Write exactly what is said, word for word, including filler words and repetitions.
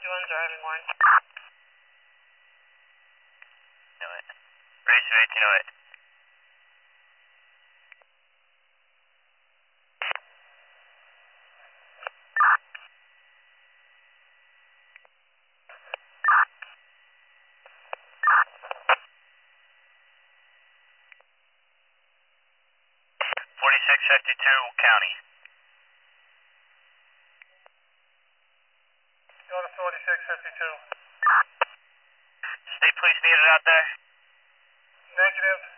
ones are having one. Know it. Racer eighteen oh eight. forty-six fifty-two County. Go to forty-six fifty-two. State police needed out there? Negative.